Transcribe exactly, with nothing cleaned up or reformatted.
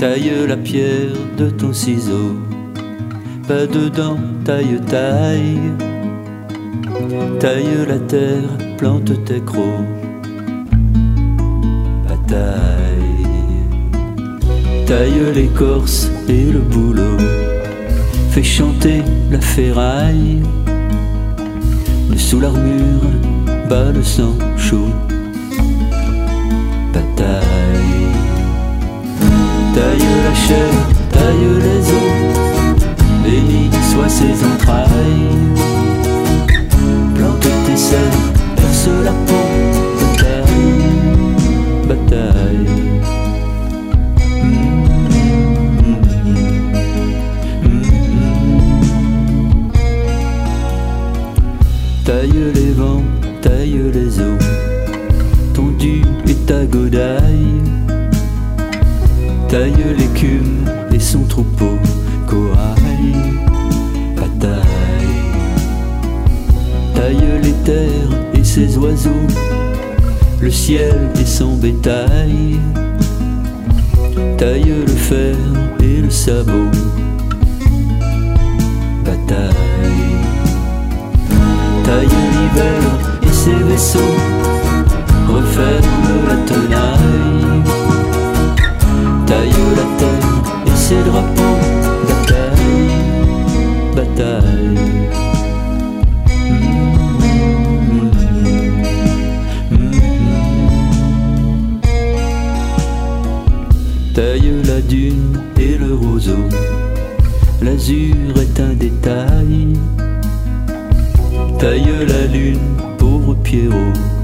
Taille la pierre de ton ciseau, pas dedans, taille, taille. Taille la terre, plante tes crocs, bataille. Taille l'écorce et le bouleau, fais chanter la ferraille. Sous l'armure, bat le sang chaud, bataille. Taille la chair, taille les os, bénis soient ses entrailles. Plante tes serres, perce la peau, bataille, bataille. Taille les vents, taille les eaux, ton dû et ta godaille. Taille l'écume et son troupeau, corail, bataille. Taille les terres et ses oiseaux, le ciel et son bétail. Taille le fer et le sabot, bataille. Taille l'hiver et ses vaisseaux, referme la tenaille. Taille la terre et ses drapeaux, bataille, bataille. Mmh, mmh, mmh. Taille la dune et le roseau, l'azur est un détail. Taille la lune, pauvre Pierrot,